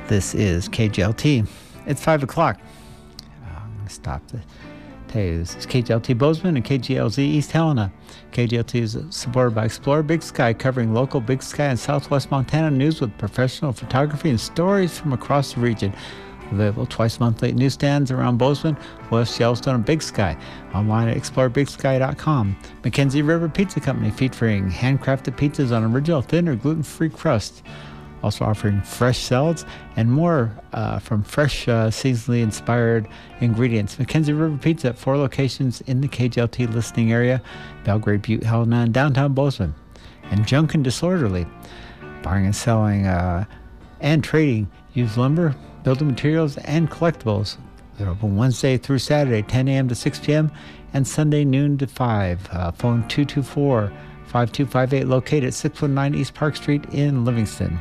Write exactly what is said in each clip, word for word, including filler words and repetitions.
This is K G L T. It's five o'clock. Uh, I'm going to stop the tell you this is K G L T Bozeman and K G L Z East Helena. K G L T is supported by Explorer Big Sky, covering local Big Sky and Southwest Montana news with professional photography and stories from across the region. Available twice monthly at newsstands around Bozeman, West Yellowstone, and Big Sky. Online at explore big sky dot com. Mackenzie River Pizza Company, featuring handcrafted pizzas on original thin or gluten-free crust. Also offering fresh salads and more uh, from fresh, uh, seasonally inspired ingredients. Mackenzie River Pizza at four locations in the K G L T listening area: Belgrade, Butte, Helena, and downtown Bozeman. And Junk and Disorderly, buying and selling uh, and trading used lumber, building materials, and collectibles. They're open Wednesday through Saturday, ten a.m. to six p.m., and Sunday noon to five. Uh, phone two two four, five two five eight, located at six one nine East Park Street in Livingston.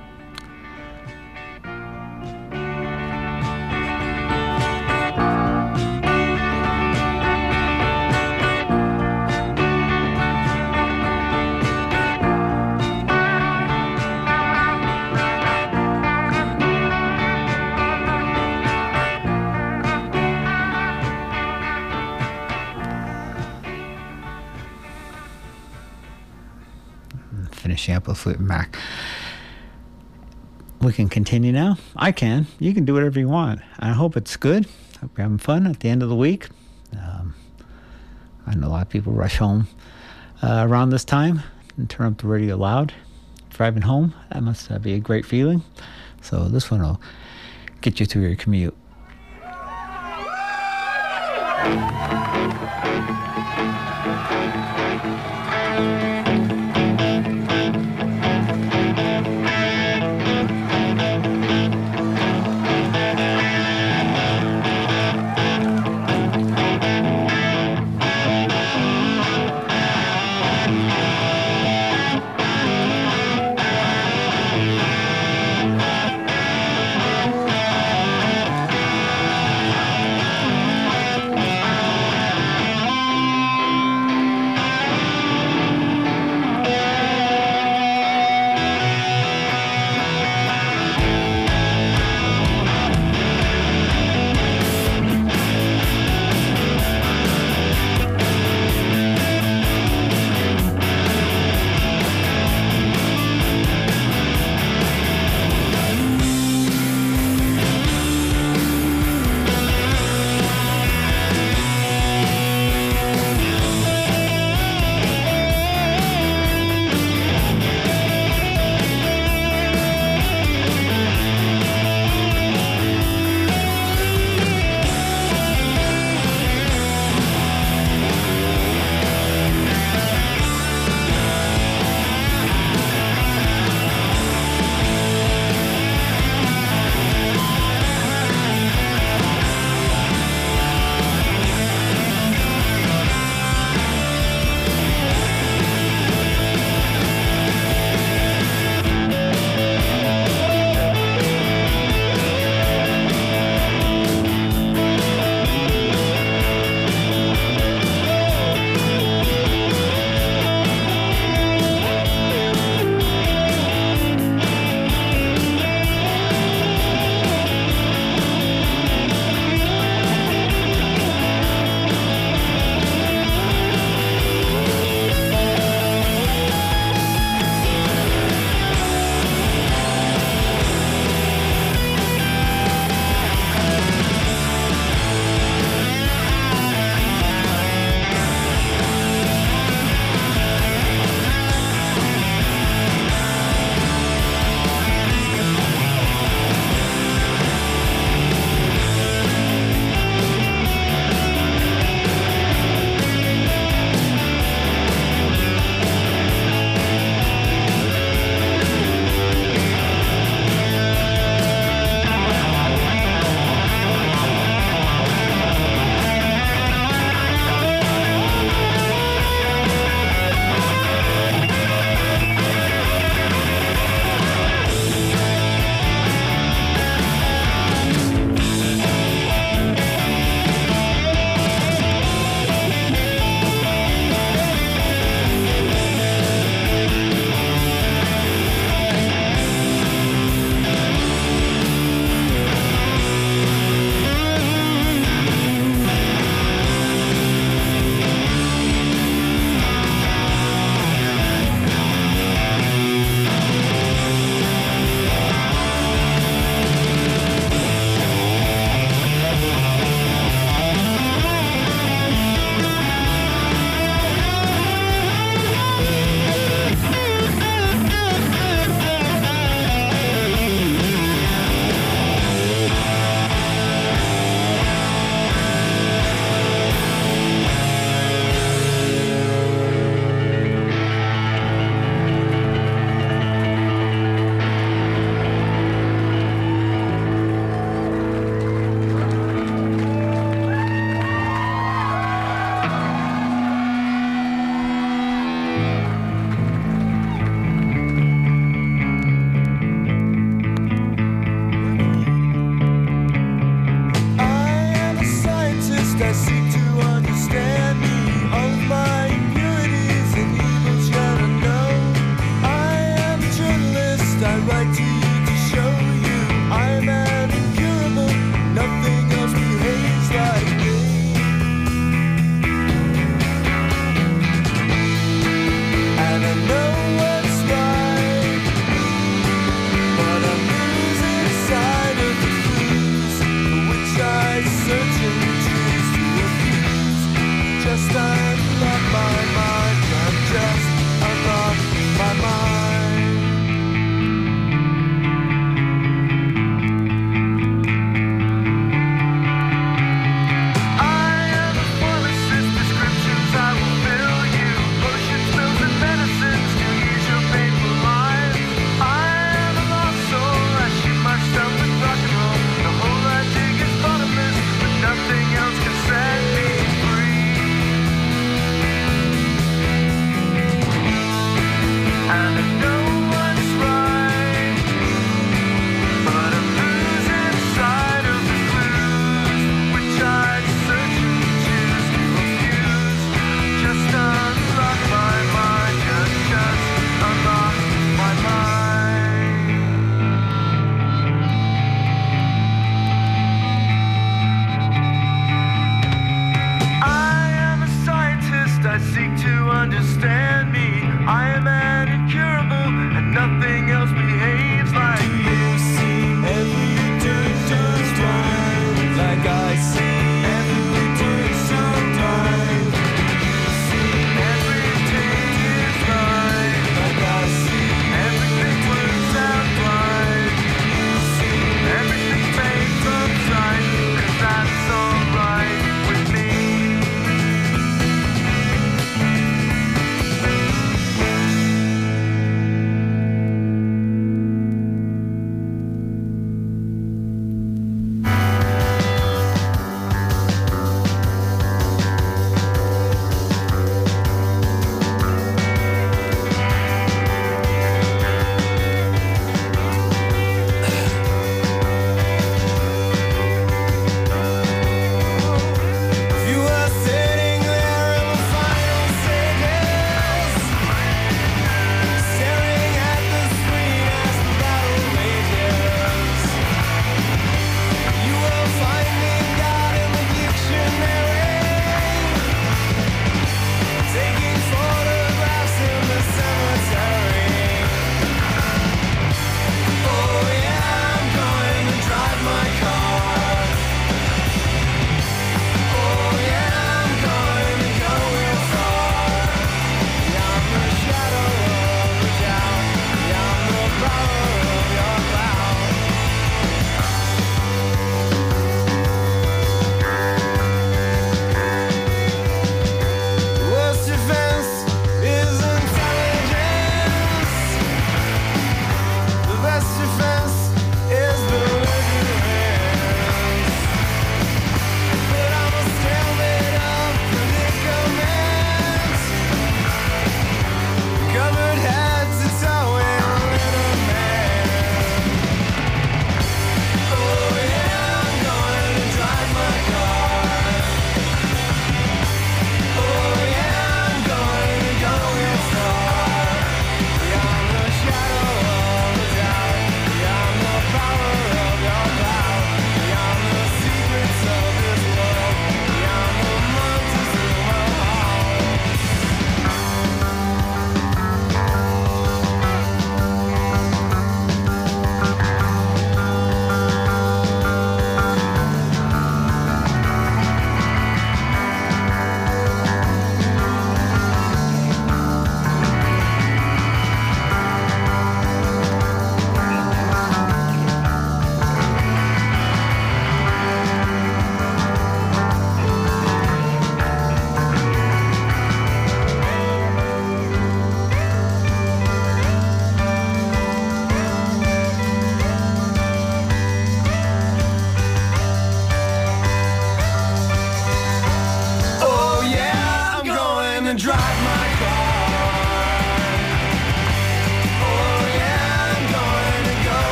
Finishing up with Fleetwood Mac. We can continue now. I can. You can do whatever you want. I hope it's good. Hope you're having fun at the end of the week. Um, I know a lot of people rush home uh, around this time and turn up the radio loud. Driving home, that must uh, be a great feeling. So this one will get you through your commute.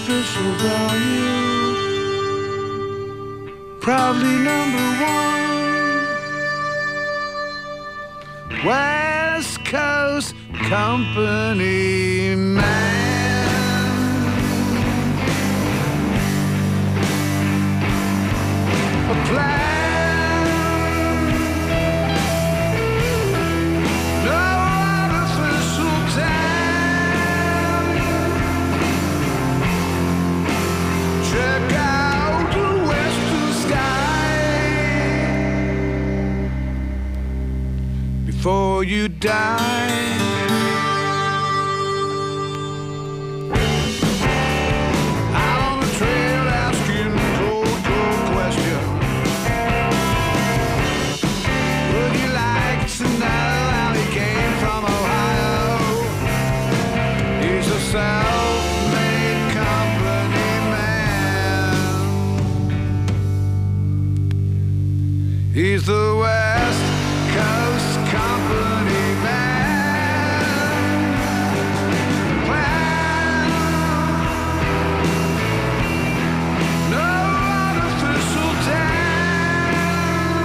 artificial value. Proudly number one, West Coast company man. A plan, no artificial time. Check out the western sky before you die. Out on the trail asking cold, cold questions. Would you like to know how he came from Ohio? He's a self-made company man. He's the West Coast company man. Plan, no artificial time.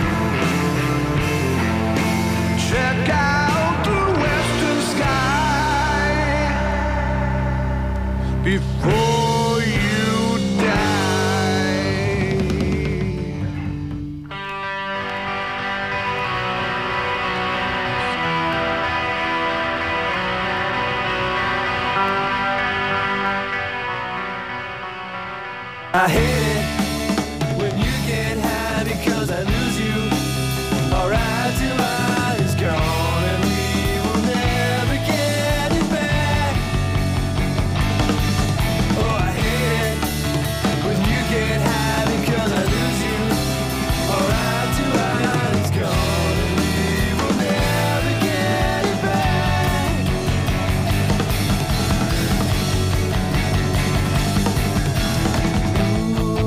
Check out the western sky before you die. I hate it when you get high because I lose you. Alright, till I is gone and we will never get it back. Oh, I hate it when you get high because I lose you. Alright, till I is gone and we will never get it back. Ooh,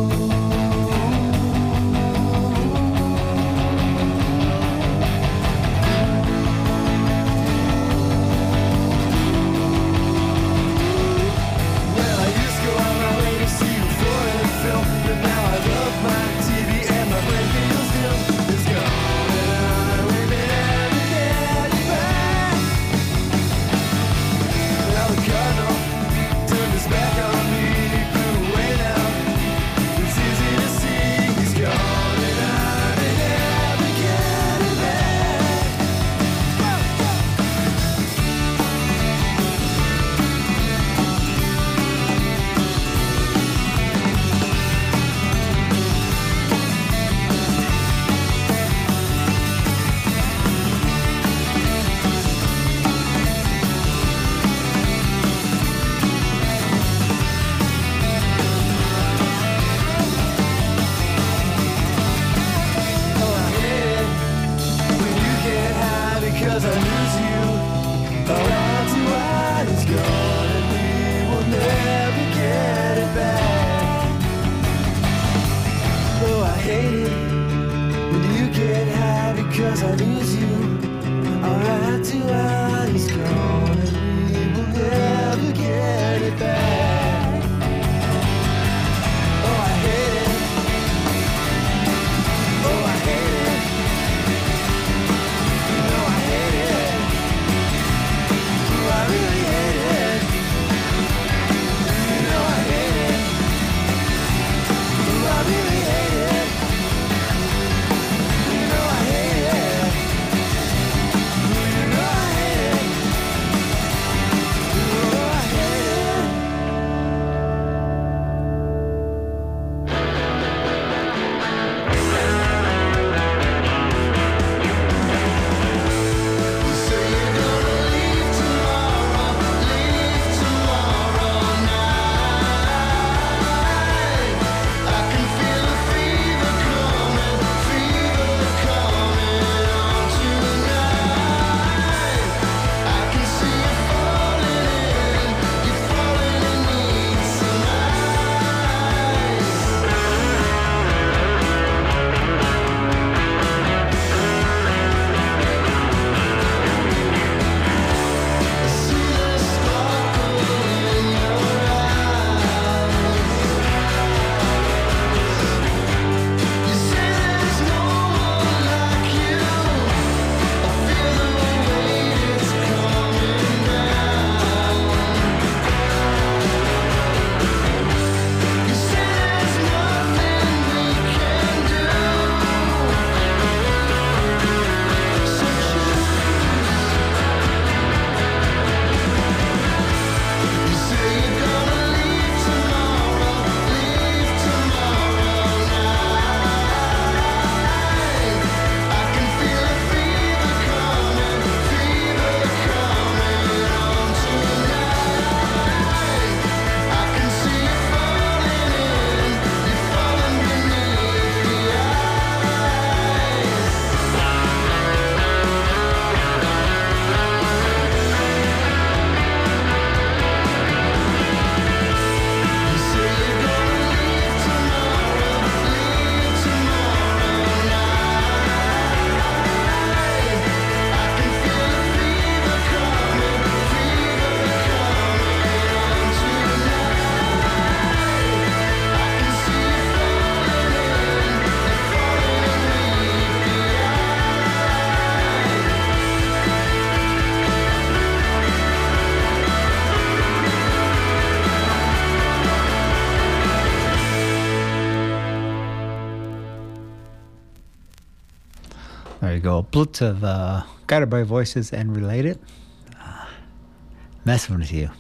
you go. Blitz of uh, Guided by Voices and Related. Uh, messing with you.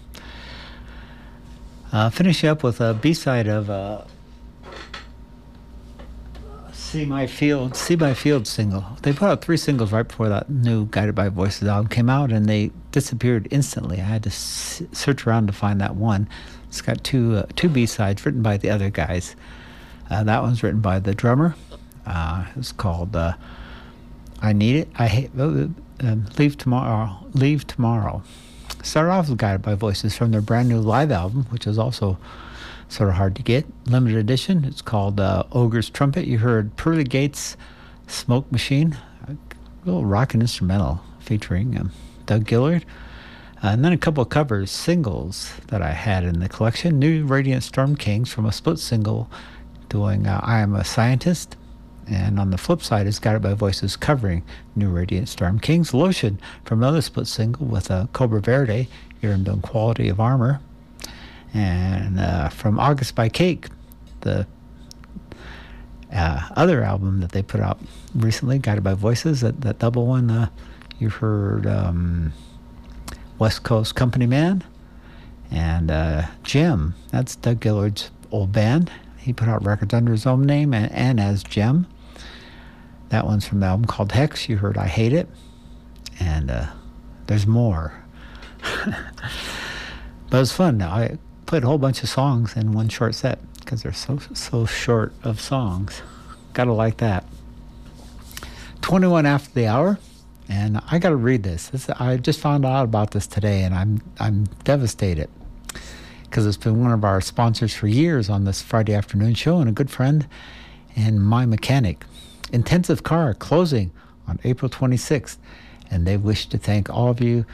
Uh, finishing up with a B-side of uh, See My Field, See My Field single. They put out three singles right before that new Guided by Voices album came out, and they disappeared instantly. I had to s- search around to find that one. It's got two uh, two B-sides written by the other guys. Uh, that one's written by the drummer. Uh, it's called uh, I Need It. I hate uh, um, Leave Tomorrow. Leave Tomorrow. Started off with Guided by Voices from their brand new live album, which is also sort of hard to get. Limited edition. It's called uh, Ogre's Trumpet. You heard Pearly Gates' Smoke Machine, a little rockin' instrumental featuring um, Doug Gillard. Uh, and then a couple of covers, singles that I had in the collection. New Radiant Storm Kings from a split single doing uh, I Am a Scientist. And on the flip side is Guided by Voices covering New Radiant Storm Kings. Lotion from another split single with uh, Cobra Verde. You're in doing Quality of Armor. And uh, from August by Cake, the uh, other album that they put out recently, Guided by Voices, that, that double one, uh, you heard um, West Coast Company Man and uh, Jim. That's Doug Gillard's old band. He put out records under his own name and, and as Jim. That one's from the album called Hex. You heard I Hate It. And uh, there's more. But it was fun. I played a whole bunch of songs in one short set because they're so so short of songs. Gotta like that. twenty-one after the hour, and I gotta read this. this I just found out about this today, and I'm I'm devastated because it's been one of our sponsors for years on this Friday afternoon show, and a good friend and my mechanic. Intensive Car closing on April twenty-sixth, and they wish to thank all of you,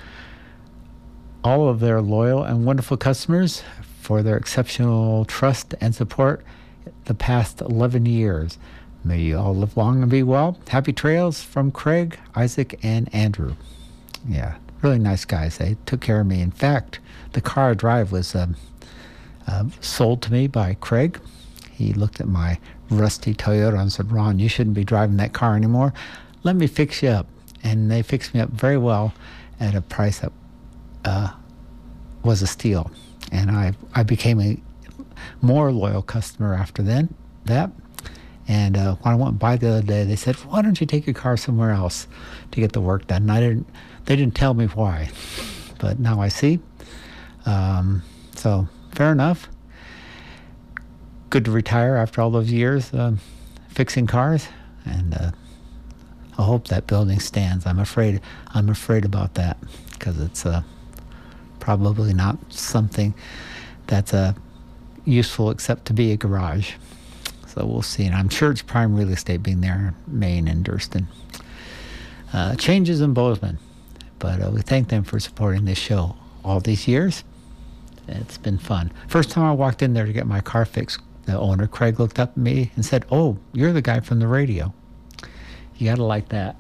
all of their loyal and wonderful customers, for their exceptional trust and support the past eleven years. May you all live long and be well. Happy trails from Craig, Isaac, and Andrew. Yeah, really nice guys. They took care of me. In fact, the car I drive was um, uh, sold to me by Craig. He looked at my rusty Toyota and said, Ron, you shouldn't be driving that car anymore. Let me fix you up. And they fixed me up very well at a price that uh, was a steal. And I I became a more loyal customer after then that. And uh, when I went by the other day, they said, why don't you take your car somewhere else to get the work done? And I didn't, they didn't tell me why. But now I see. Um, so fair enough. Good to retire after all those years um, fixing cars. And uh, I hope that building stands. I'm afraid, I'm afraid about that because it's uh, probably not something that's uh, useful except to be a garage. So we'll see. And I'm sure it's prime real estate being there in Maine and Durston. Uh, changes in Bozeman. But uh, we thank them for supporting this show all these years. It's been fun. First time I walked in there to get my car fixed, the owner, Craig, looked up at me and said, oh, you're the guy from the radio. You got to like that.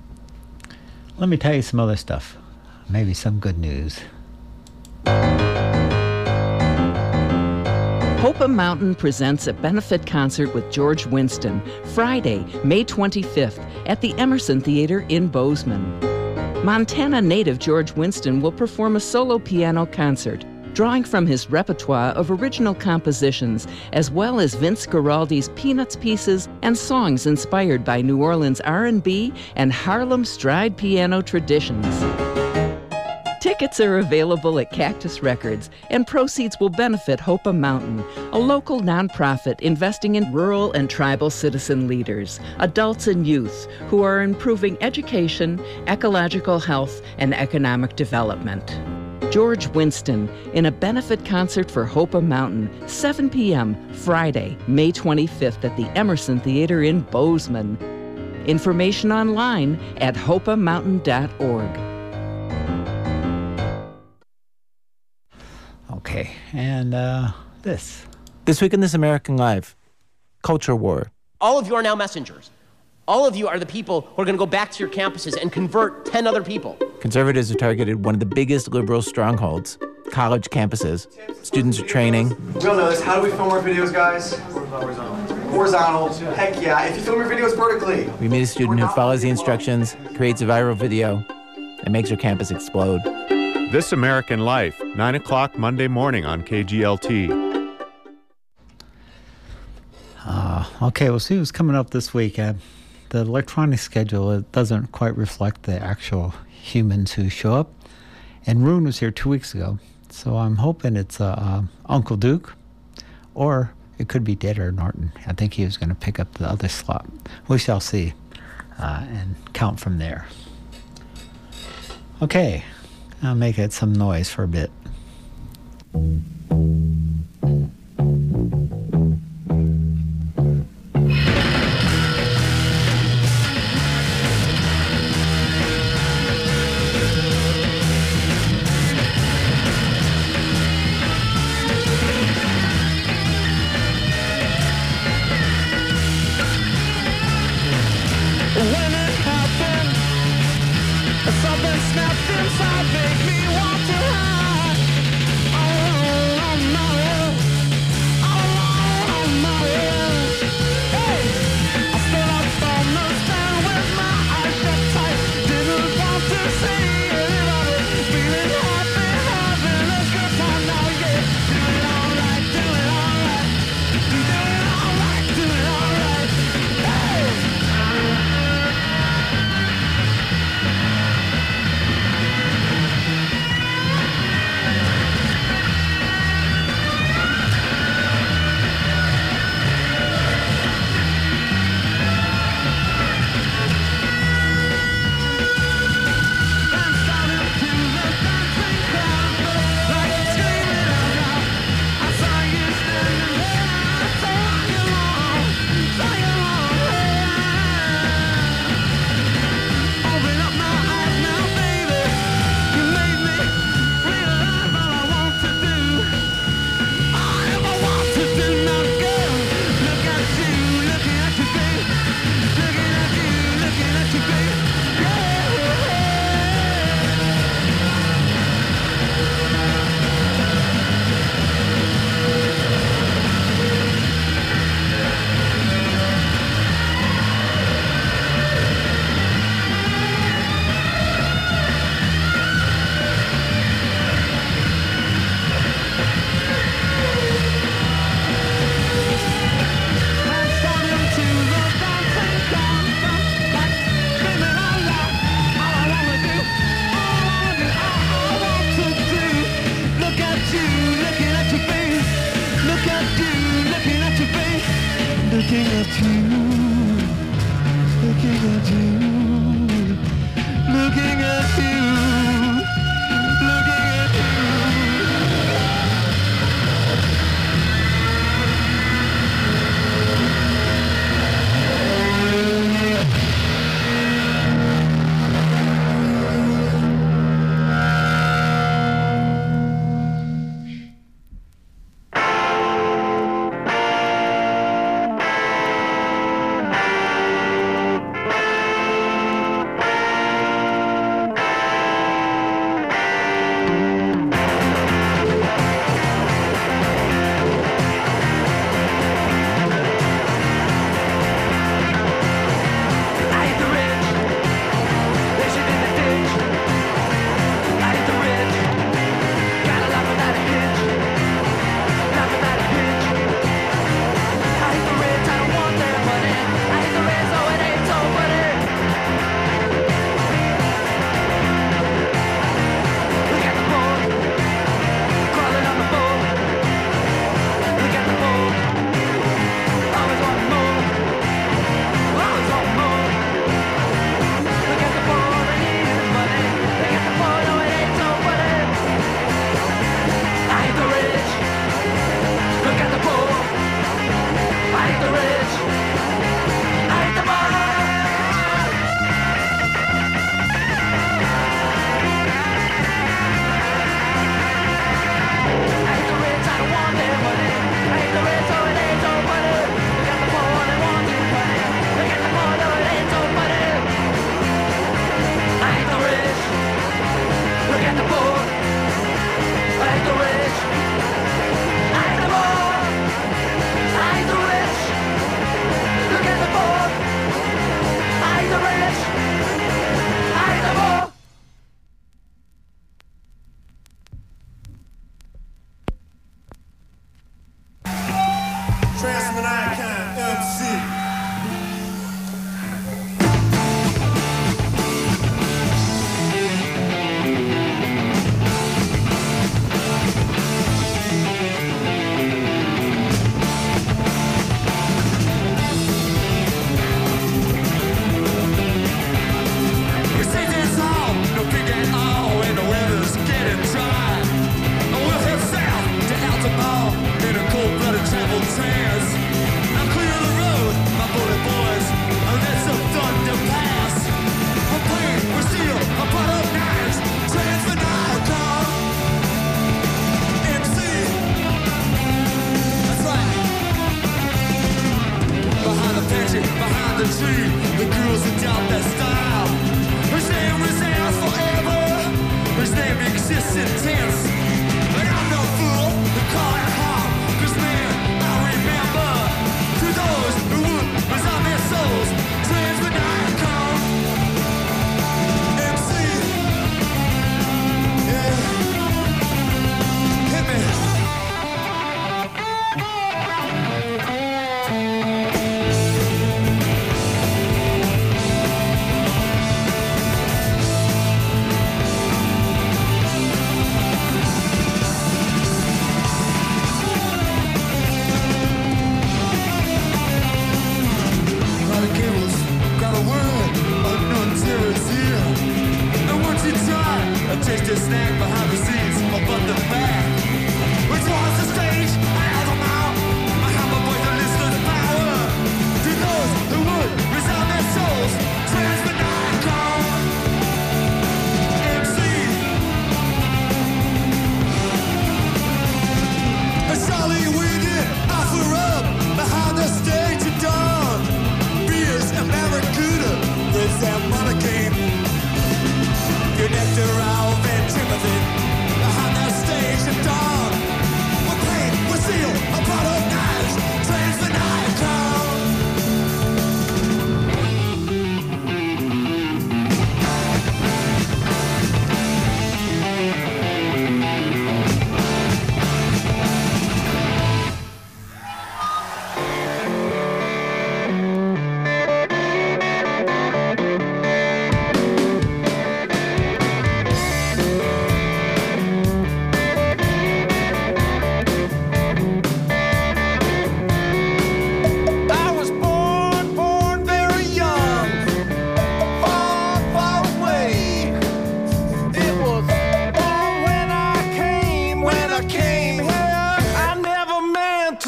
Let me tell you some other stuff. Maybe some good news. Hopa Mountain presents a benefit concert with George Winston, Friday, May twenty-fifth, at the Emerson Theater in Bozeman. Montana native George Winston will perform a solo piano concert, drawing from his repertoire of original compositions, as well as Vince Guaraldi's Peanuts pieces and songs inspired by New Orleans R and B and Harlem stride piano traditions. Tickets are available at Cactus Records, and proceeds will benefit Hopa Mountain, a local nonprofit investing in rural and tribal citizen leaders, adults and youth who are improving education, ecological health, and economic development. George Winston in a benefit concert for Hopa Mountain, seven p.m. Friday, May twenty-fifth at the Emerson Theater in Bozeman. Information online at hopa mountain dot org. Okay, and uh, this. This week in This American Life, culture war. All of you are now messengers. All of you are the people who are going to go back to your campuses and convert ten other people. Conservatives have targeted one of the biggest liberal strongholds, college campuses. Students are training. We all know this. How do we film our videos, guys? Horizontal. Heck yeah. If you film your videos vertically. We meet a student who follows the instructions, creates a viral video, and makes her campus explode. This American Life, nine o'clock Monday morning on K G L T. Uh, okay, we'll see what's coming up this week. Uh, the electronic schedule, it doesn't quite reflect the actual humans who show up. And Rune was here two weeks ago, so I'm hoping it's uh, uh, Uncle Duke, or it could be Dieter Norton. I think he was going to pick up the other slot. We shall see, uh, and count from there. Okay, I'll make it some noise for a bit. When it happened, something snapped inside, made me want to hide. All alone on my own, all alone on my own. Hey, I stood up on the stand with my eyes shut tight. Didn't want to see anybody. Feeling happy, having a good time now, yeah. Doing alright, doing alright, doing alright, doing alright. Hey. Looking at you, looking at you, looking at you, looking at you.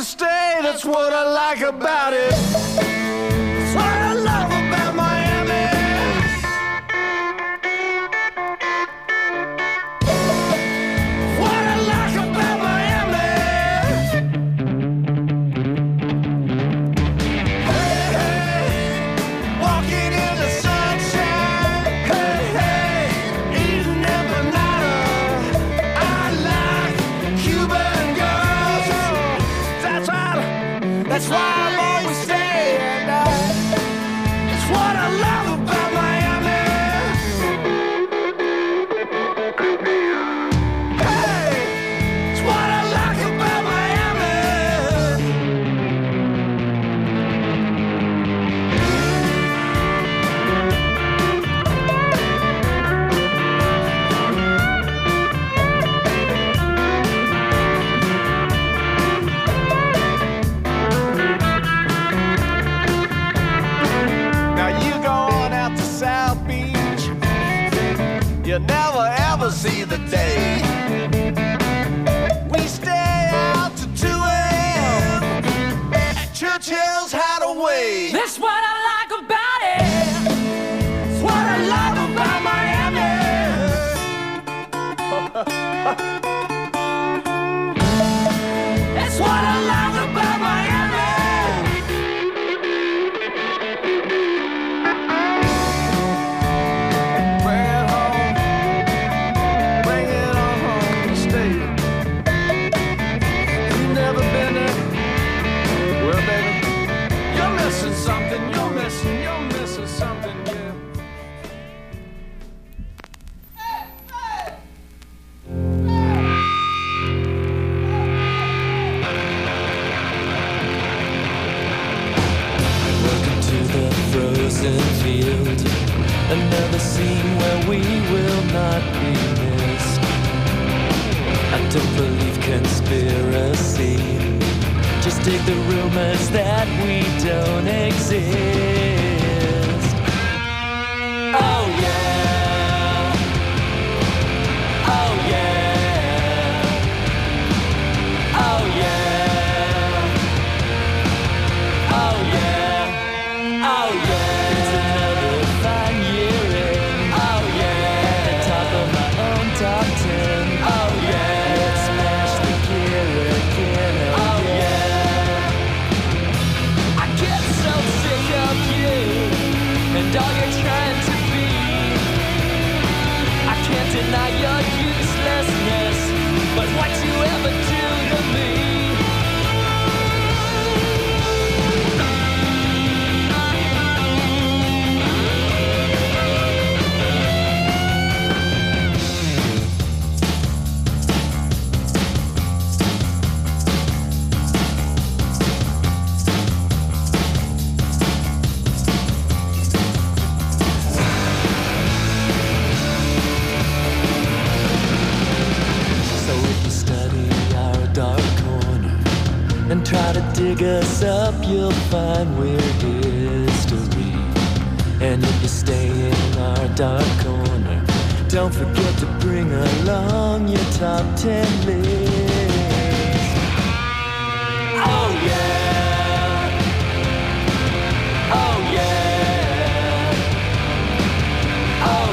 stay, that's what I like about it. That's what I love about Miami. What I like about Miami. Hey, hey, walking in the sunshine. Hey, hey, eating empanada. I like Cuban girls. That's right. That's why I'm always staying. It's what I love about Miami. Hey, it's what I like about Miami. Now you go on out to South Beach, you never ever see the day. We stay out to two a.m. at Churchill's Hideaway. That's what I like about it. It's what I love about Miami. That's what I love about Miami. Bring it home, bring it on home, stay. You never been there? Well, baby, you're missing something. You're missing. You're missing something. Yeah. Welcome to the frozen field. Another scene where we will not be missed. I don't believe conspiracy. Just take the rumors that we don't exist. Oh yeah. Oh yeah. Oh yeah. Oh yeah. Oh yeah. It's another fine year in. Oh yeah. At the top of my own top ten. Oh yeah. Let's smash the gear again. Oh yeah. I get so sick of you and all you're trying to be. I can't deny your uselessness, but what you ever do to me. So if you study our dark corner and try to dig us up, you'll find we're history. And if you stay in our dark corner, don't forget to bring along your top ten list. Oh yeah. Oh yeah. Oh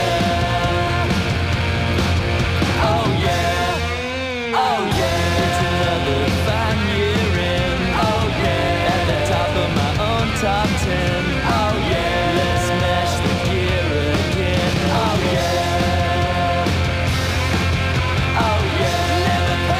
yeah. Oh yeah. Oh yeah. It's another fine year in. Oh yeah. At the top of my own top ten. Oh yeah. Let's smash the gear again. Oh yeah. Oh yeah. Never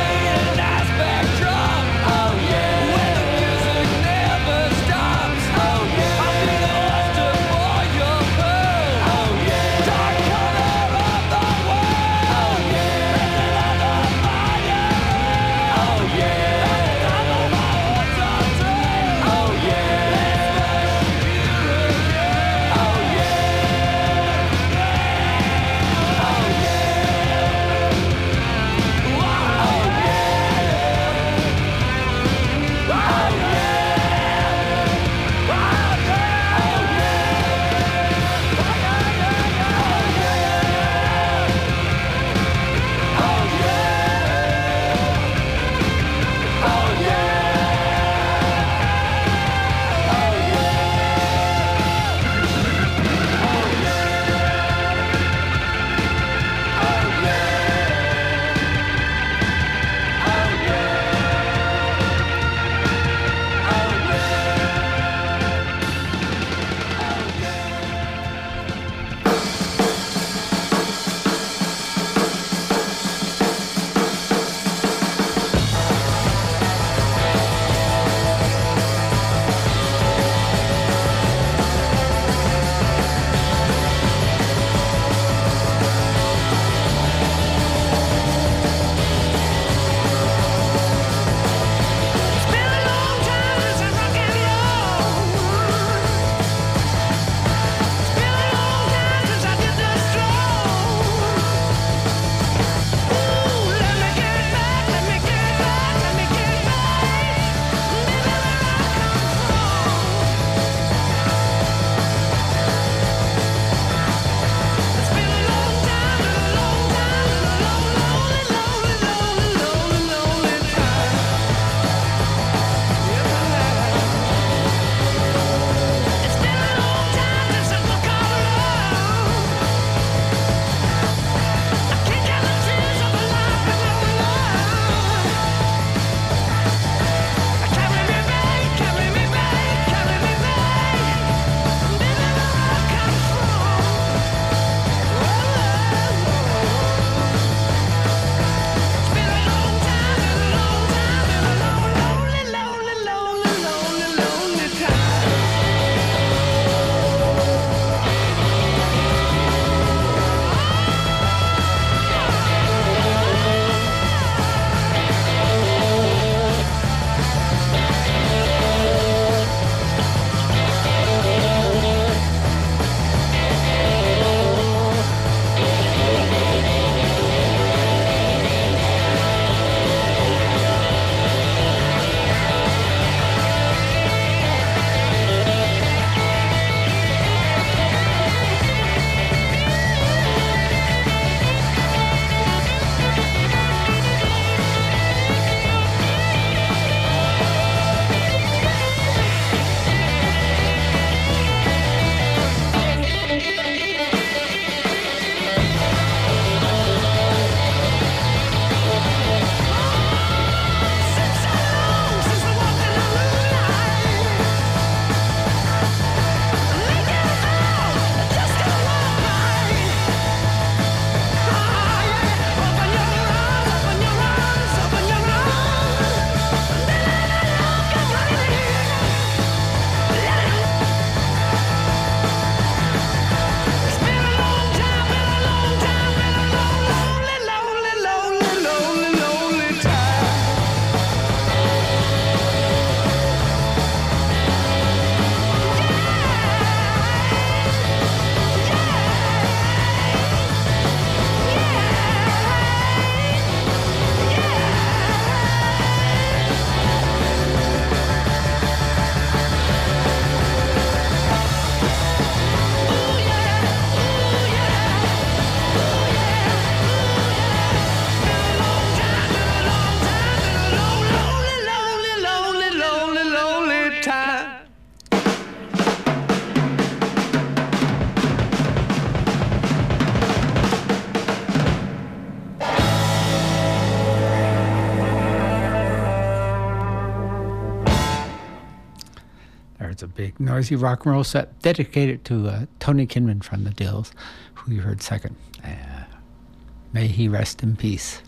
It's a big, noisy rock and roll set dedicated to uh, Tony Kinman from the Dills, who you heard second. Uh, may he rest in peace.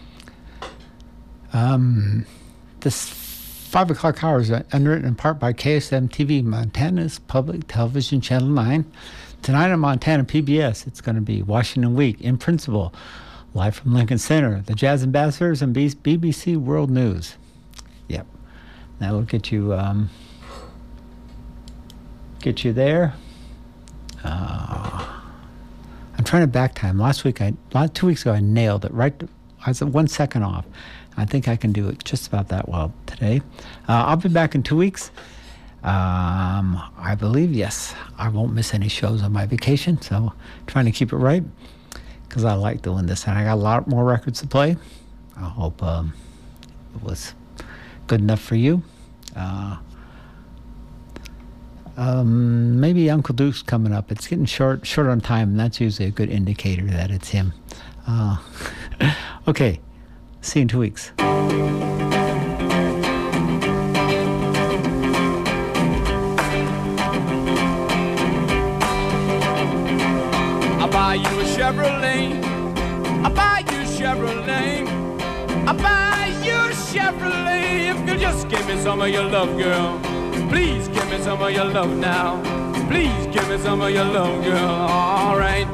Um, this five o'clock hour is underwritten in part by K S M T V, Montana's public television channel nine. Tonight on Montana P B S, it's going to be Washington Week in Principle, live from Lincoln Center, the Jazz Ambassadors, and B B C World News. Yep. That'll get you, um, get you there. Uh, I'm trying to back time. Last week, I, two weeks ago, I nailed it. Right, to, I was one second off. I think I can do it just about that well today. Uh, I'll be back in two weeks. Um, I believe, yes, I won't miss any shows on my vacation, so trying to keep it right because I like doing this, and I got a lot more records to play. I hope um, it was good enough for you. Uh, um, maybe Uncle Duke's coming up. It's getting short, short on time, and that's usually a good indicator that it's him. Uh, okay, see you in two weeks. I'll buy you a Chevrolet. I'll buy you a Chevrolet. I'll buy you a Chevrolet if you just give me some of your love, girl. Please give me some of your love now. Please give me some of your love, girl. All right.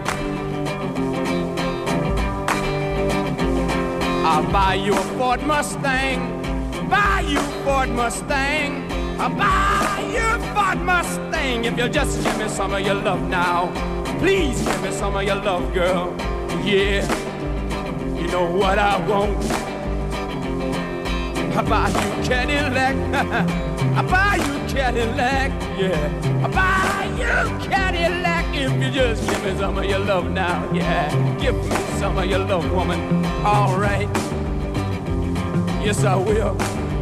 I'll buy you a Ford Mustang. Buy you a Ford Mustang. I'll buy you a Ford Mustang if you just give me some of your love now. Please give me some of your love, girl. Yeah, you know what I want. I buy you Cadillac. I buy you Cadillac. Yeah, I buy you Cadillac if you just give me some of your love now. Yeah, give me some of your love, woman. All right. Yes, I will.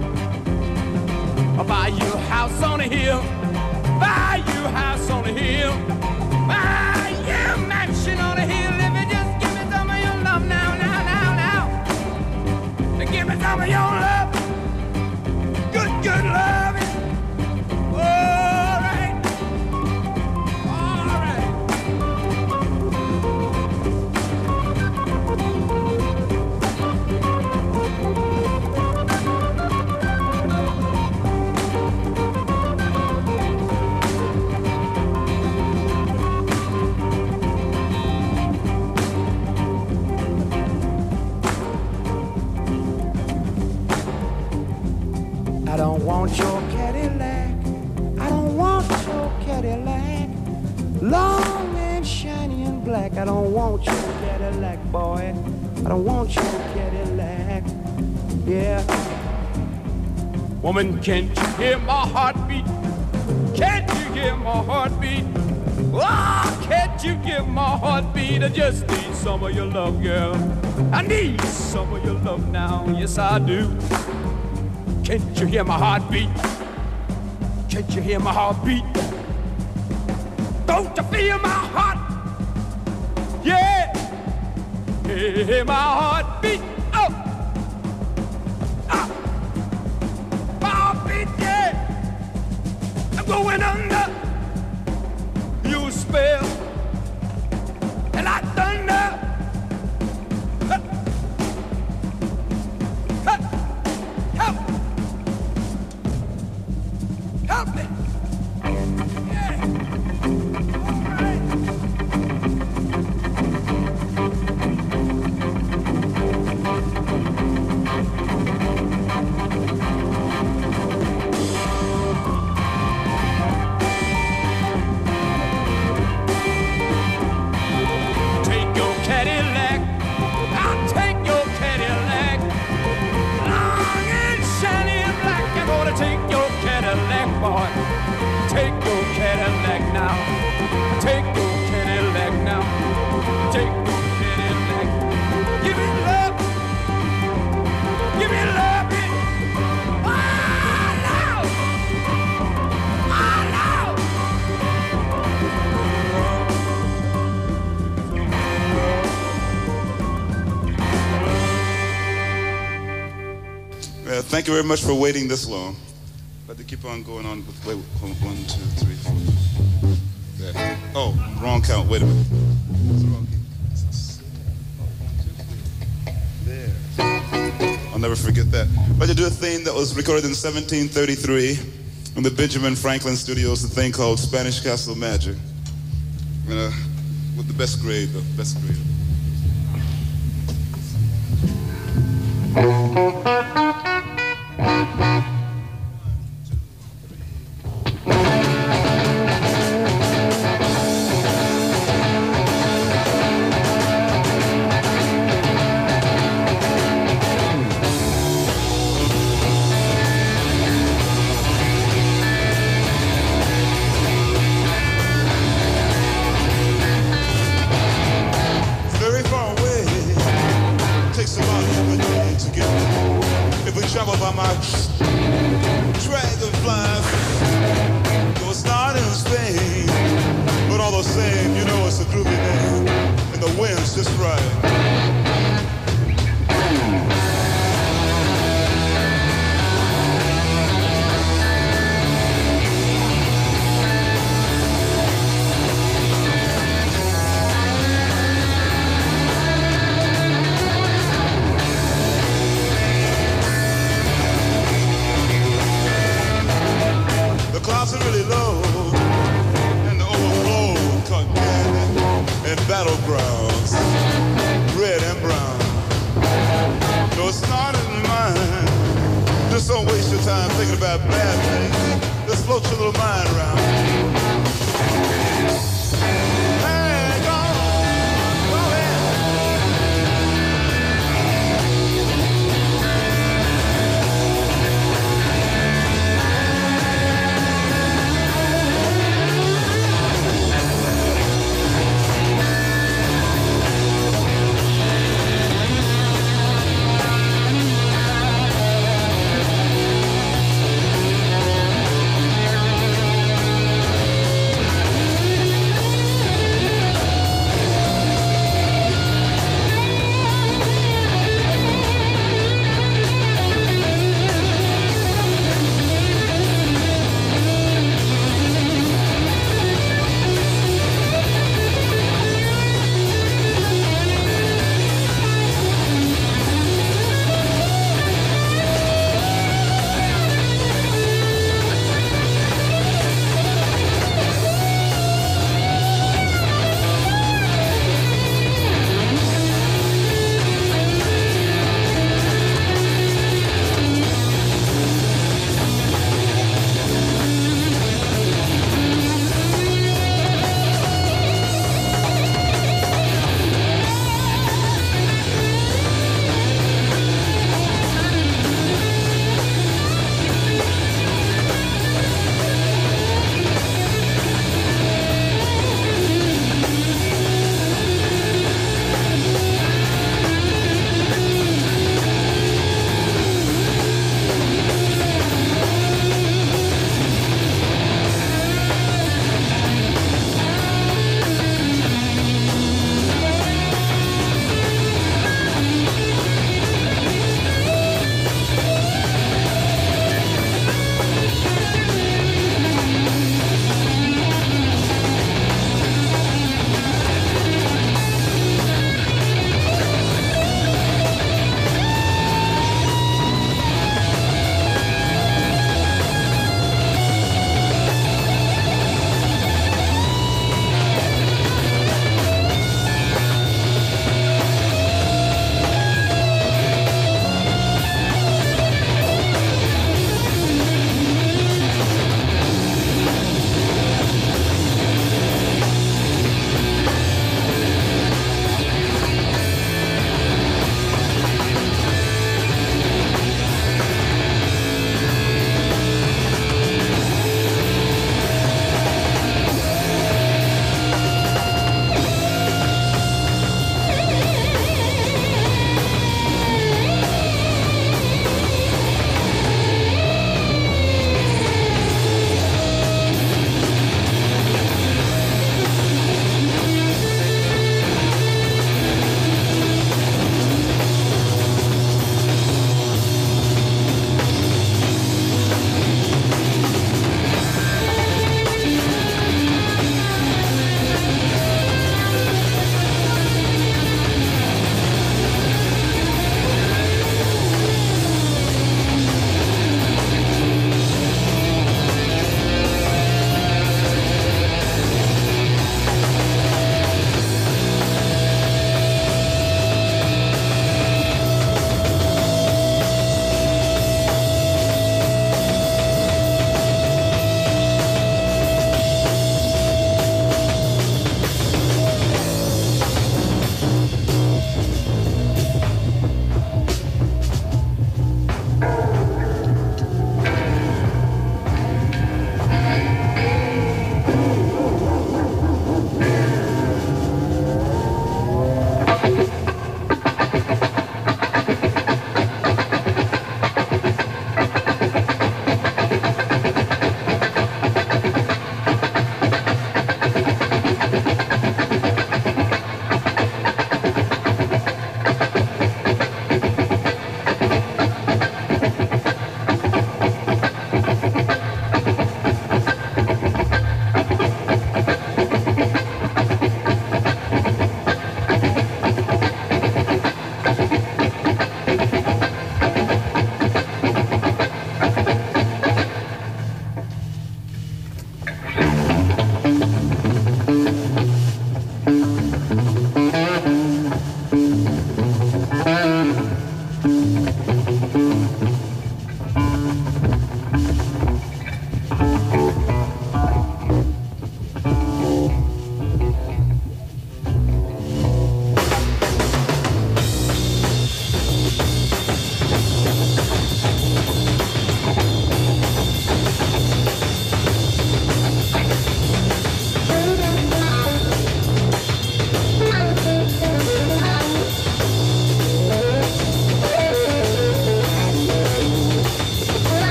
I'll buy you a house on a hill. Buy you a house on a hill. Buy you a mansion on a hill if you just give me some of your love now, now, now, now. Give me some of your love. Good, good loving. All right. All right. I don't want your Cadillac. I don't want your Cadillac. Long and shiny and black. I don't want your Cadillac, boy. I don't want your Cadillac. Yeah. Woman, can't you hear my heartbeat? Can't you hear my heartbeat? Oh, can't you hear my heartbeat? I just need some of your love, girl. I need some of your love now. Yes, I do. Can't you hear my heartbeat? Can't you hear my heartbeat? Don't you feel my heart? Yeah. Hear my heartbeat. Oh. Ah. My heartbeat, yeah. I'm going under your spell. And like thunder. Help me! Yeah! All right! Take your Cadillac. I'll take your Cadillac. Long and shiny and black. I'm gonna take your Cadillac, boy. Take your Cadillac now. Take your Cadillac now. Take your Cadillac. Give me love. Give me love. Oh, no. Oh, no. Well, thank you very much for waiting this long. But they keep on going on with, wait, hold on, one, two, three, four. There. Oh, wrong count, wait a minute. What's the wrong key? There. I'll never forget that. But to do a thing that was recorded in seventeen thirty-three in the Benjamin Franklin Studios, a thing called Spanish Castle Magic. And, uh, with the best grade, the best grade.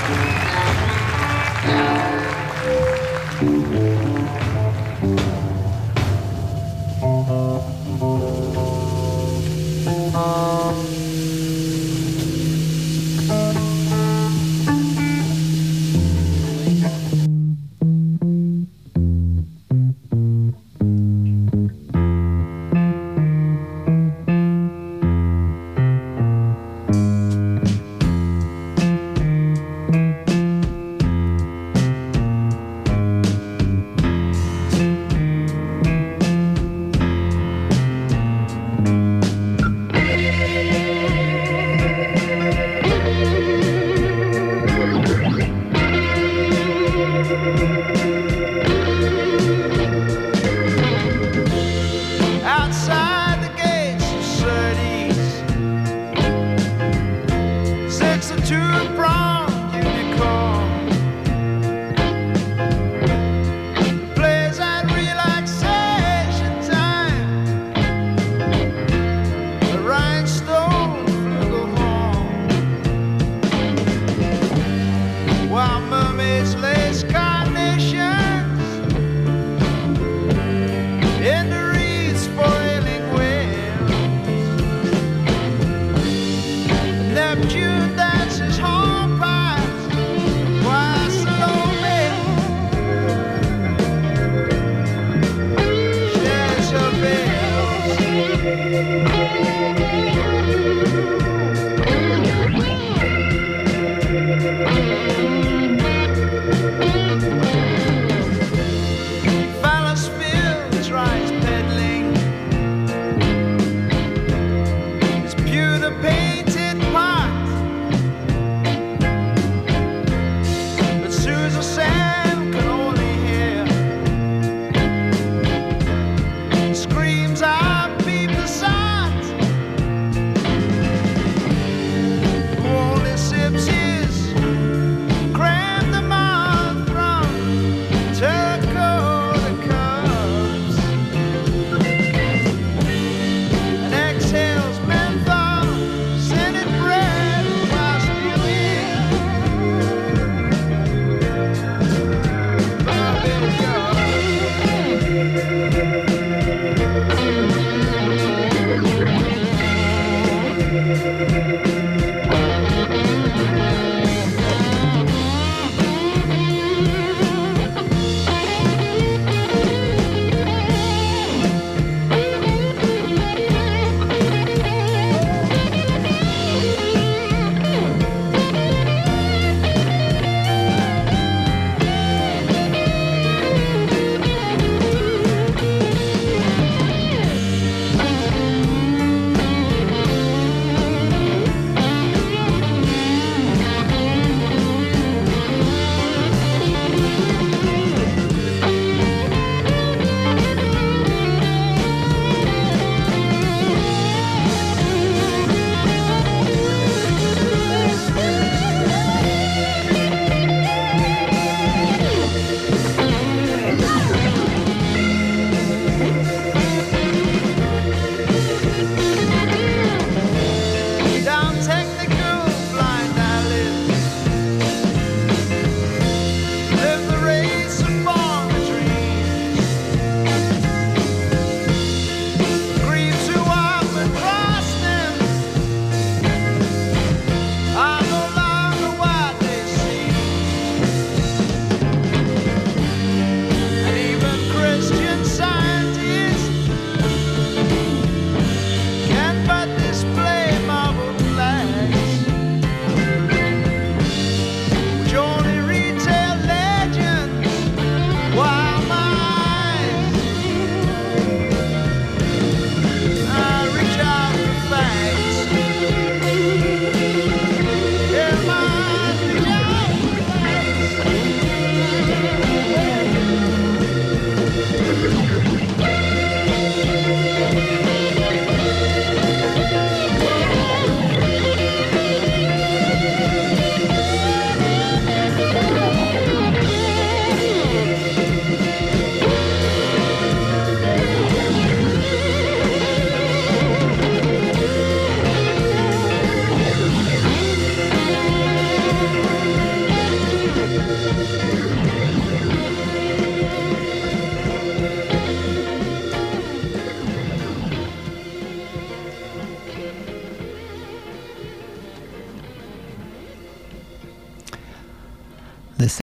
Outside the gates of Surtees sits a two-pronged unicorn. Plays at relaxation time. The rhinestone flugelhorn. While mermaids lace carnations in the reeds for ailing whales. Neptune dances hornpipes while Salome shares her veils.